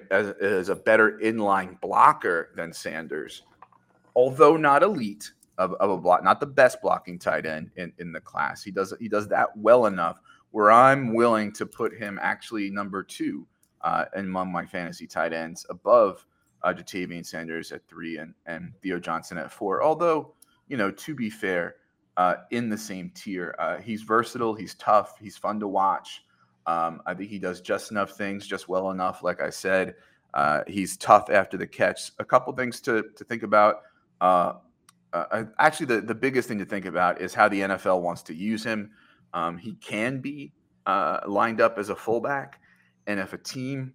inline blocker than Sanders, although not elite of a block, not the best blocking tight end in the class. He does that well enough where I'm willing to put him actually number 2 among my fantasy tight ends, above Ja'Tavion Sanders at 3 and Theo Johnson at 4. Although, to be fair, in the same tier. He's versatile. He's tough. He's fun to watch. I think he does just enough things, just well enough. Like I said, he's tough after the catch. A couple things to think about. Actually, the biggest thing to think about is how the NFL wants to use him. He can be lined up as a fullback, and if a team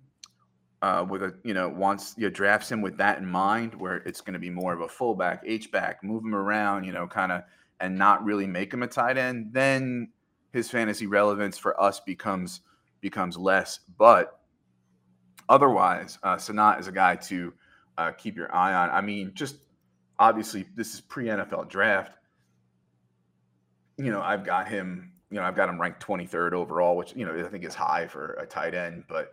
drafts him with that in mind, where it's going to be more of a fullback, H-back, move him around, kind of, and not really make him a tight end, then his fantasy relevance for us becomes less. But otherwise, Sanat is a guy to keep your eye on. I mean, just obviously this is pre-NFL draft. I've got him ranked 23rd overall, which, I think is high for a tight end, but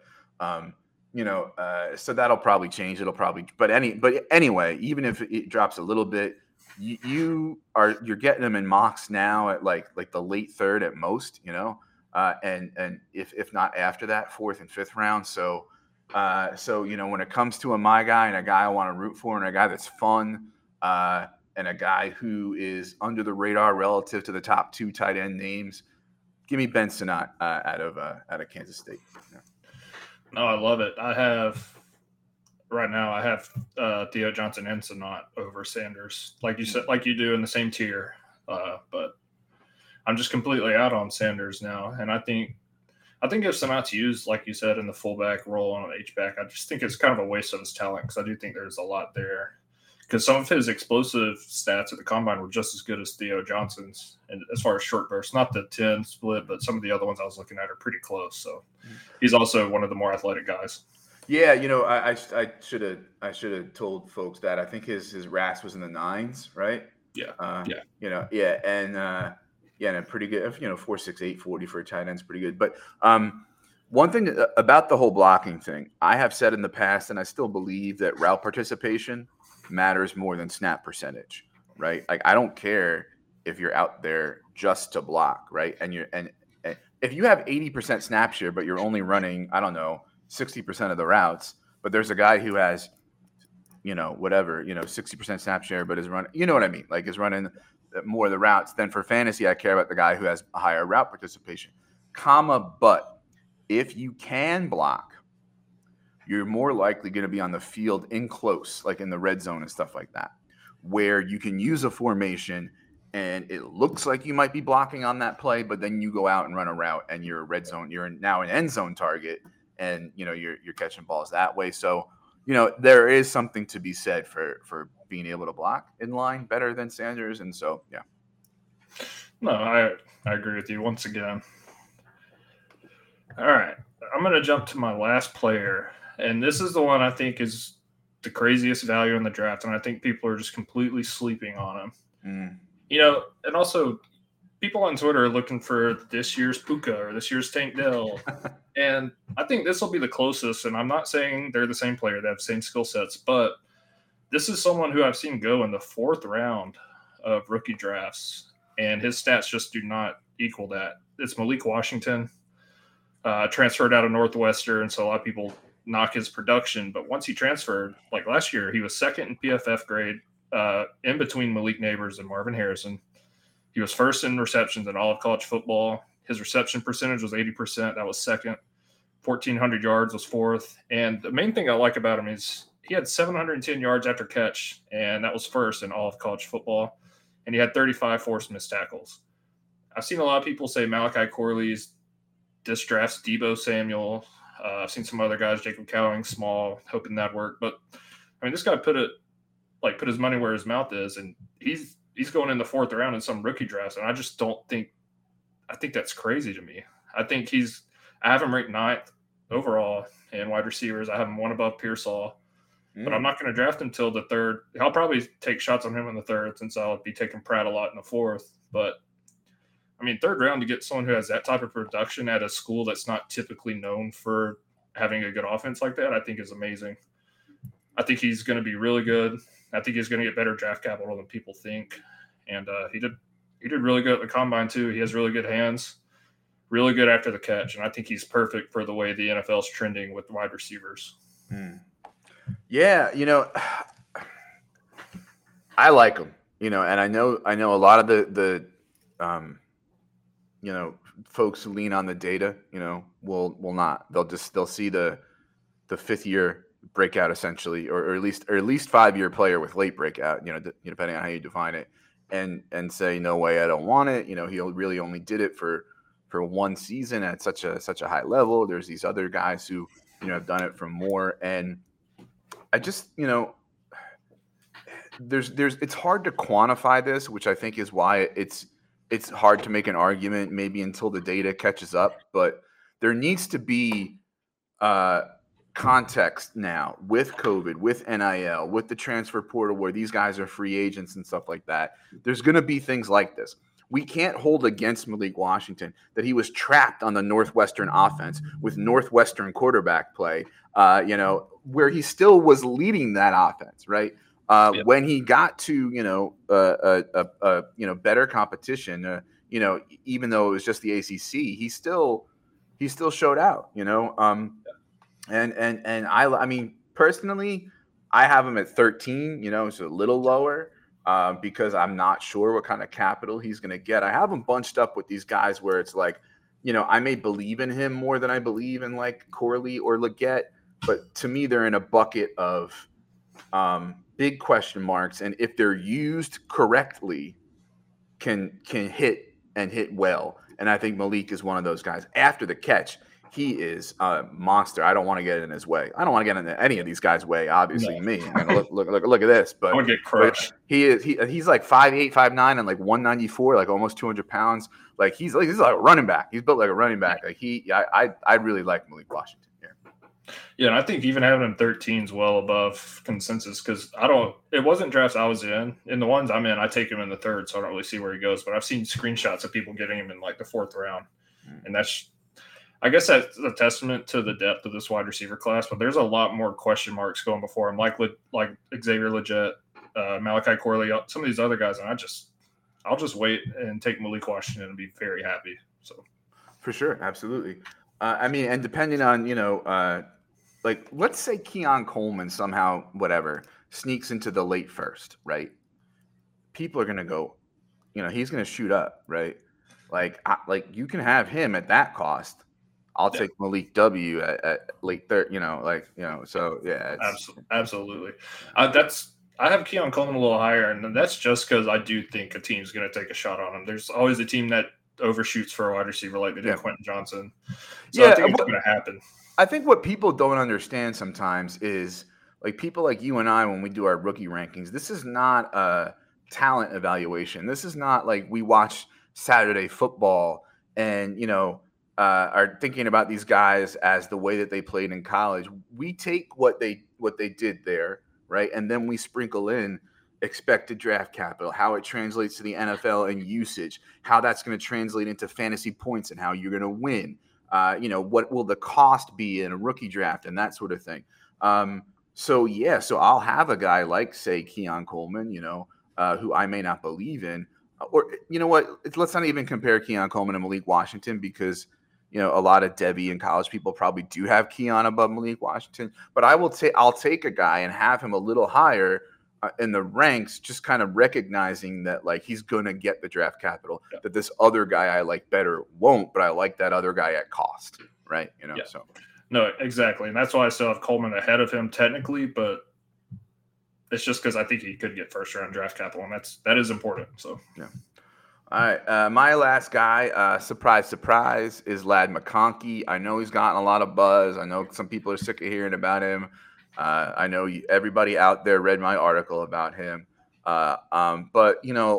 so that'll probably change. But anyway, even if it drops a little bit, you're getting them in mocks now at like the late third at most, and if not after that, fourth and fifth round. So when it comes to my guy and a guy I want to root for and a guy that's fun, and a guy who is under the radar relative to the top two tight end names, give me Ben Sinnott out of Kansas State. Yeah. No, I love it. I have Theo Johnson and Sinnott over Sanders, like you said, like you do in the same tier. But I'm just completely out on Sanders now, and I think if Sinnott's used, like you said, in the fullback role on an H-back, I just think it's kind of a waste of his talent because I do think there's a lot there. Because some of his explosive stats at the combine were just as good as Theo Johnson's, and as far as short bursts, not the 10 split, but some of the other ones I was looking at are pretty close. So he's also one of the more athletic guys. Yeah, I should have told folks that. I think his RAS was in the 9s, right? Yeah. And pretty good. 4.68 40 for a tight end's pretty good. But one thing about the whole blocking thing, I have said in the past, and I still believe that route participation matters more than snap percentage, right? Like, I don't care if you're out there just to block, right? And if you have 80% snap share, but you're only running, 60% of the routes, but there's a guy who has, 60% snap share, but is running, you know what I mean? Like, is running more of the routes. Then for fantasy, I care about the guy who has a higher route participation, but if you can block, you're more likely going to be on the field in close, like in the red zone and stuff like that, where you can use a formation and it looks like you might be blocking on that play, but then you go out and run a route and you're a red zone, you're now an end zone target, and you're catching balls that way. So, there is something to be said for being able to block in line better than Sanders. And so, yeah. No, I agree with you once again. All right. I'm going to jump to my last player. And this is the one I think is the craziest value in the draft. And I think people are just completely sleeping on him. And also people on Twitter are looking for this year's Puka or this year's Tank Dell. And I think this will be the closest. And I'm not saying they're the same player. They have the same skill sets. But this is someone who I've seen go in the 4th round of rookie drafts. And his stats just do not equal that. It's Malik Washington. Transferred out of Northwestern. So a lot of people knock his production. But once he transferred, like last year, he was second in PFF grade, in between Malik Neighbors and Marvin Harrison. He was first in receptions in all of college football. His reception percentage was 80%. That was second. 1,400 yards was fourth. And the main thing I like about him is he had 710 yards after catch, and that was first in all of college football. And he had 35 forced missed tackles. I've seen a lot of people say Malachi Corley's this draft's Deebo Samuel. I've seen some other guys, Jacob Cowing, small, hoping that worked. But, this guy put his money where his mouth is, and he's going in the 4th round in some rookie drafts, and I just don't think – I think that's crazy to me. I think I have him ranked 9th overall in wide receivers. I have him one above Pearsall. But I'm not going to draft him till the 3rd. I'll probably take shots on him in the 3rd since I'll be taking Pratt a lot in the 4th. But, 3rd round to get someone who has that type of production at a school that's not typically known for having a good offense like that, I think is amazing. I think he's going to be really good. I think he's going to get better draft capital than people think. And he did really good at the combine too. He has really good hands, really good after the catch. And I think he's perfect for the way the NFL is trending with wide receivers. Yeah, I like him. and I know a lot of the folks who lean on the data, will not. They'll see the 5th year breakout essentially, or at least 5-year player with late breakout, depending on how you define it, and say, no way, I don't want it. He really only did it for one season at such a high level. There's these other guys who, have done it for more. And I just, it's hard to quantify this, which I think is why it's hard to make an argument maybe until the data catches up, but there needs to be context now with COVID, with NIL, with the transfer portal, where these guys are free agents and stuff like that. There's going to be things like this. We can't hold against Malik Washington that he was trapped on the Northwestern offense with Northwestern quarterback play, where he still was leading that offense, right? When he got to, better competition, even though it was just the ACC, he still showed out, and I mean, personally, I have him at 13, it's a little lower. Because I'm not sure what kind of capital he's going to get. I have him bunched up with these guys where it's like, I may believe in him more than I believe in like Corley or Leggett, but to me, they're in a bucket of big question marks. And if they're used correctly, can hit and hit well. And I think Malik is one of those guys. After the catch, he is a monster. I don't want to get in his way. I don't want to get in any of these guys' way. Obviously, me. I mean, look at this. But I would get crushed. He's like 5'8", 5'9", and like 194, like almost 200 pounds. Like he's like a running back. He's built like a running back. Like I really like Malik Washington here. Yeah, and I think even having him 13 is well above consensus because it wasn't drafts I was in. In the ones I'm in, I take him in the 3rd, so I don't really see where he goes. But I've seen screenshots of people getting him in like the 4th round, and I guess that's a testament to the depth of this wide receiver class, but there's a lot more question marks going before him, like Xavier Leggett, Malachi Corley, some of these other guys, and I'll just wait and take Malik Washington and be very happy. So, for sure, absolutely. I mean, and depending on like let's say Keon Coleman somehow sneaks into the late 1st, right? People are gonna go, he's gonna shoot up, right? Like you can have him at that cost. I'll take Malik W at late 3rd, so yeah. Absolutely. I have Keon Coleman a little higher, and that's just because I do think a team's going to take a shot on him. There's always a team that overshoots for a wide receiver like they did Quentin Johnson. So I think it's going to happen. I think what people don't understand sometimes is like people like you and I, when we do our rookie rankings, this is not a talent evaluation. This is not like we watch Saturday football and, are thinking about these guys as the way that they played in college. We take what they did there, right? And then we sprinkle in expected draft capital, how it translates to the NFL and usage, how that's going to translate into fantasy points and how you're going to win. What will the cost be in a rookie draft and that sort of thing. So I'll have a guy like, say, Keon Coleman, who I may not believe in. Or, let's not even compare Keon Coleman and Malik Washington because – a lot of Debbie and college people probably do have Keon above Malik Washington, but I'll take a guy and have him a little higher in the ranks, just kind of recognizing that like he's going to get the draft capital that this other guy I like better won't, but I like that other guy at cost, right? So no, exactly, and that's why I still have Coleman ahead of him technically, but it's just because I think he could get 1st round draft capital, and that is important. So yeah. All right, my last guy, surprise, is Ladd McConkey. I know he's gotten a lot of buzz. I know some people are sick of hearing about him. I know everybody out there read my article about him. But,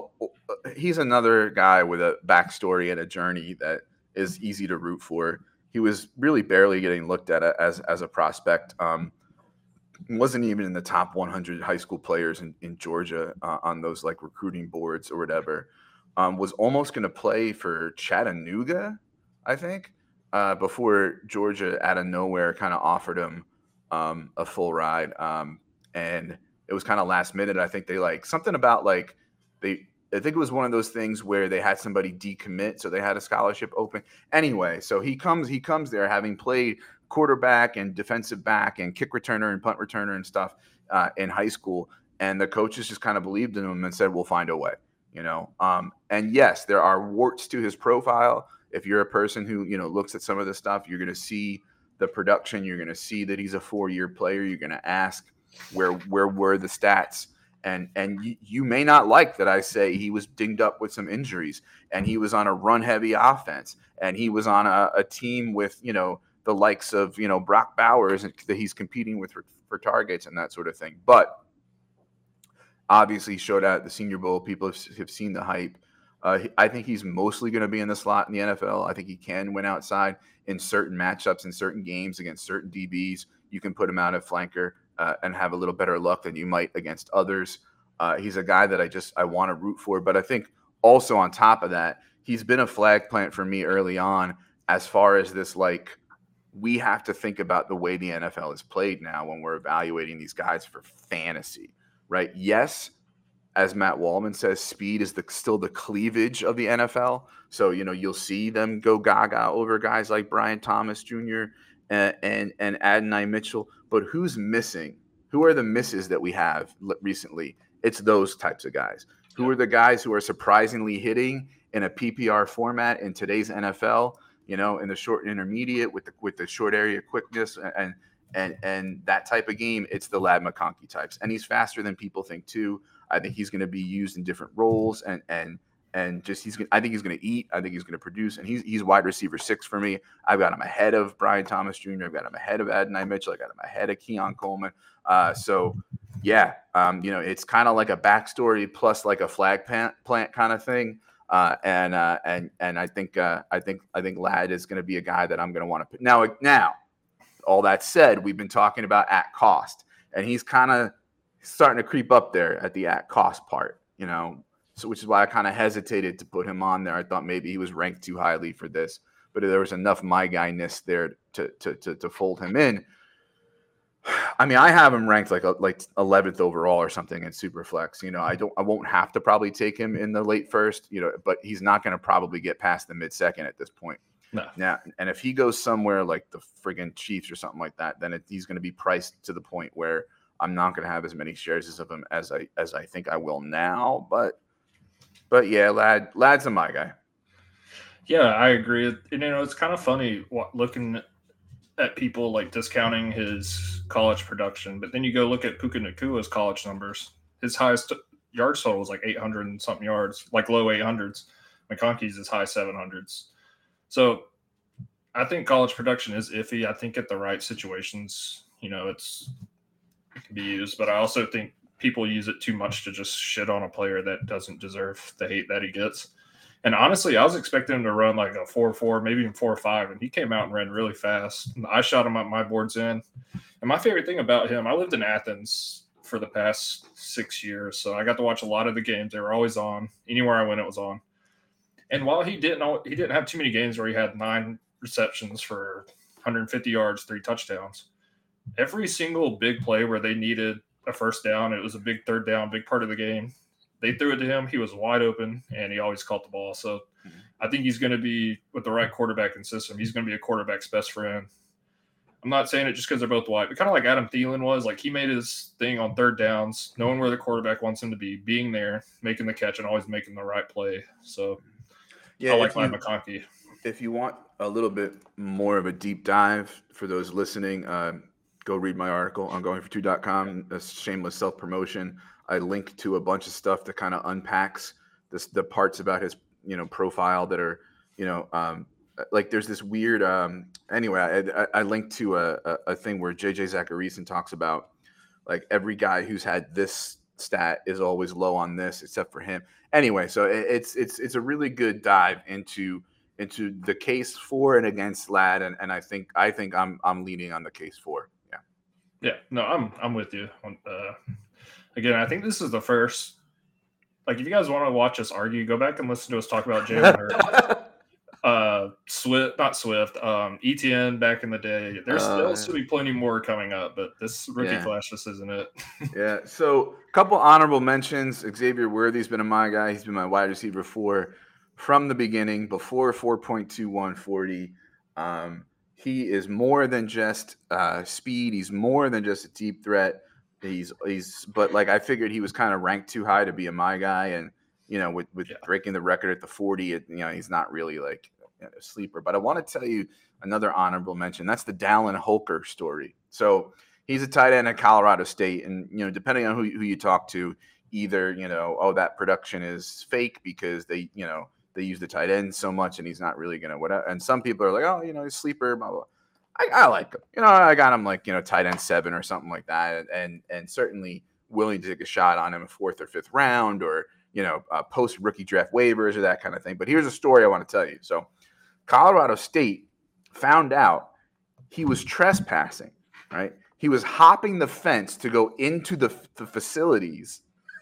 he's another guy with a backstory and a journey that is easy to root for. He was really barely getting looked at as a prospect. Wasn't even in the top 100 high school players in Georgia on those like recruiting boards or whatever. Was almost going to play for Chattanooga, I think, before Georgia out of nowhere kind of offered him a full ride. And it was kind of last minute. I think they something about I think it was one of those things where they had somebody decommit, so they had a scholarship open. Anyway, so he comes there having played quarterback and defensive back and kick returner and punt returner and stuff in high school. and the coaches just kind of believed in him and said, we'll find a way, and yes, there are warts to his profile. If you're a person who, looks at some of this stuff, you're going to see the production. You're going to see that he's a 4-year player. You're going to ask where were the stats? And you may not like that I say he was dinged up with some injuries and he was on a run heavy offense and he was on a team with, the likes of, Brock Bowers that he's competing with for targets and that sort of thing. But obviously he showed out at the Senior Bowl. People have seen the hype. I think he's mostly going to be in the slot in the NFL. I think he can win outside in certain matchups, in certain games against certain DBs. You can put him out at flanker and have a little better luck than you might against others. He's a guy that I want to root for. But I think also on top of that, he's been a flag plant for me early on as far as this, we have to think about the way the NFL is played now when we're evaluating these guys for fantasy, right? Yes, as Matt Wallman says, speed is still the cleavage of the NFL. So, you'll see them go gaga over guys like Brian Thomas Jr. and Adonai Mitchell. But who's missing? Who are the misses that we have recently? It's those types of guys. Who are the guys who are surprisingly hitting in a PPR format in today's NFL, in the short and intermediate with the short area quickness and that type of game? It's the Ladd McConkey types. And he's faster than people think too. I think he's going to be used in different roles and just I think he's going to eat. I think he's going to produce. And he's wide receiver 6 for me. I've got him ahead of Brian Thomas Jr. I've got him ahead of Adonai Mitchell. I got him ahead of Keon Coleman. It's kind of like a backstory plus like a flag plant kind of thing. And I think Ladd is going to be a guy that I'm going to want to put. Now, all that said, we've been talking about at cost, and he's kind of starting to creep up there at the at cost part, so which is why I kind of hesitated to put him on there. I thought maybe he was ranked too highly for this, but there was enough my guy-ness there to fold him in. I mean, I have him ranked like 11th overall or something in Superflex. I won't have to probably take him in the late first, but he's not going to probably get past the mid-second at this point. No. Now, and if he goes somewhere like the friggin' Chiefs or something like that, then he's going to be priced to the point where I'm not going to have as many shares of him as I think I will now. But yeah, Ladd's a my guy. Yeah, I agree. And, it's kind of funny looking at people discounting his college production, but then you go look at Puka Nakua's college numbers. His highest yards total was 800 and something yards, low 800s. McConkey's is high 700s. So I think college production is iffy. I think at the right situations, it can be used, but I also think people use it too much to just shit on a player that doesn't deserve the hate that he gets. And honestly, I was expecting him to run a 4.4, maybe even 4.5, and he came out and ran really fast. And I shot him up my boards in. And my favorite thing about him, I lived in Athens for the past 6 years, so I got to watch a lot of the games. They were always on. Anywhere I went, it was on. And while he didn't have too many games where he had 9 receptions for 150 yards, 3 touchdowns, every single big play where they needed a first down, it was a big third down, big part of the game, they threw it to him. He was wide open, and he always caught the ball. So I think he's going to be, with the right quarterback and system, he's going to be a quarterback's best friend. I'm not saying it just because they're both white, but kind of like Adam Thielen was. He made his thing on third downs, knowing where the quarterback wants him to be, being there, making the catch, and always making the right play. So yeah, I like Ladd McConkey. If you want a little bit more of a deep dive for those listening, go read my article on goingfor2.com. A shameless self-promotion. I link to a bunch of stuff that kind of unpacks the parts about his, profile that are, there's this weird, anyway, I linked to a thing where JJ Zachariason talks about every guy who's had this stat is always low on this except for him. Anyway, so it's a really good dive into the case for and against Ladd, and I think I'm leaning on the case for. Yeah. Yeah, no, I'm with you. Again, I think this is the first. If you guys want to watch us argue, go back and listen to us talk about Jalen Hurts, ETN back in the day. There'll still be plenty more coming up, but this rookie class just isn't it. Yeah. So a couple honorable mentions. Xavier Worthy's been my guy. He's been my wide receiver from the beginning, before 4.21 40. He is more than just speed. He's more than just a deep threat. but like I figured he was kind of ranked too high to be a my guy, and with breaking the record at the 40, he's not really like a sleeper. But I want to tell you another honorable mention. That's the Dallin Holker story. So he's a tight end at Colorado State, and depending on who you talk to, either that production is fake because they use the tight end so much and he's not really gonna whatever. And some people are like, oh, he's sleeper, blah blah. I like him. I got him like tight end 7 or something like that, and certainly willing to take a shot on him a 4th or 5th round, or post rookie draft waivers or that kind of thing. But here's a story I want to tell you. So Colorado State found out he was trespassing. Right, he was hopping the fence to go into the facilities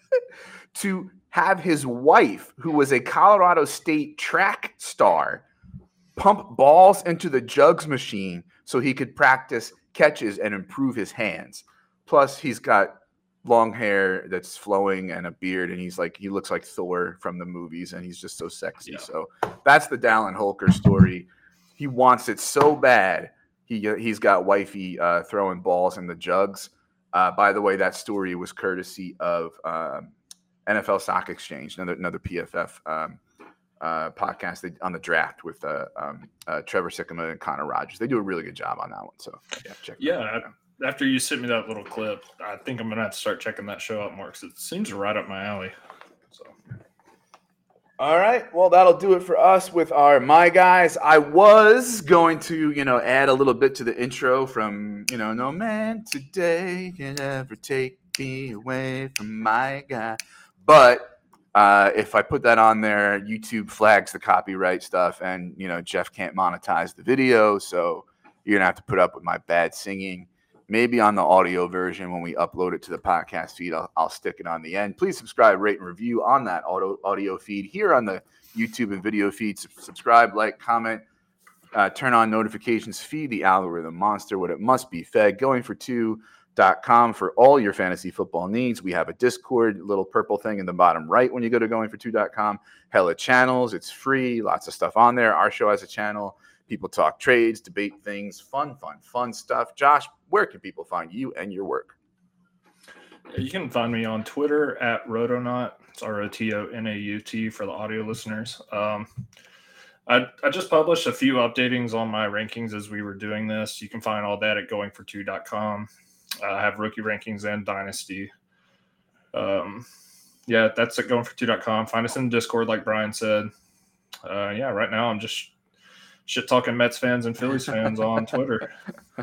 to have his wife, who was a Colorado State track star, pump balls into the jugs machine so he could practice catches and improve his hands. Plus, he's got long hair that's flowing and a beard, and he looks like Thor from the movies, and he's just so sexy. Yeah. So that's the Dallin Holker story. He wants it so bad. He's got wifey throwing balls in the jugs. By the way, that story was courtesy of NFL Stock Exchange, another PFF podcast on the draft with Trevor Sikkema and Connor Rogers. They do a really good job on that one. So check it out. After you sent me that little clip, I think I'm gonna have to start checking that show out more because it seems right up my alley. So. All right, well, that'll do it for us with our My Guys. I was going to, add a little bit to the intro from, no man today can ever take me away from my guy. But if I put that on there, YouTube flags the copyright stuff, and, Jeff can't monetize the video, so you're going to have to put up with my bad singing. Maybe on the audio version, when we upload it to the podcast feed, I'll stick it on the end. Please subscribe, rate, and review on that audio feed here on the YouTube and video feed. Subscribe, like, comment, turn on notifications, feed the algorithm monster what it must be fed. GoingFor2.com for all your fantasy football needs. We have a Discord, little purple thing in the bottom right when you go to GoingFor2.com. Hella channels. It's free. Lots of stuff on there. Our show has a channel. People talk trades, debate things, fun stuff. Josh, where can people find you and your work? You can find me on Twitter at Rotonaut. It's ROTONAUT for the audio listeners. I just published a few updatings on my rankings as we were doing this. You can find all that at GoingFor2.com. I have rookie rankings and dynasty. That's at GoingFor2.com. Find us in the Discord, like Brian said. Right now I'm just shit talking Mets fans and Phillies fans on Twitter.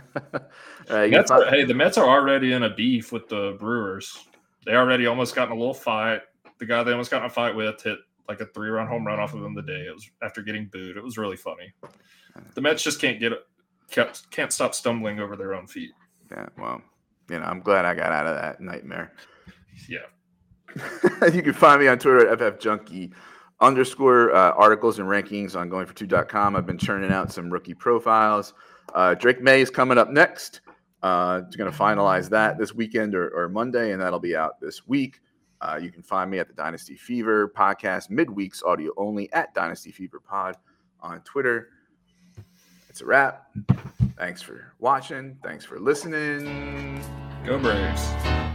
The Mets are already in a beef with the Brewers. They already almost got in a little fight. The guy they almost got in a fight with hit like a 3-run home run off of him today. It was after getting booed. It was really funny. The Mets just can't stop stumbling over their own feet. Yeah, well, I'm glad I got out of that nightmare. Yeah. You can find me on Twitter at FFJunkie. Articles and rankings on GoingFor2.com. I've been churning out some rookie profiles. Drake May is coming up next. Going to finalize that this weekend or Monday, and that'll be out this week. You can find me at the Dynasty Fever podcast, midweeks audio only at Dynasty Fever Pod on Twitter. It's a wrap. Thanks for watching. Thanks for listening. Go Braves.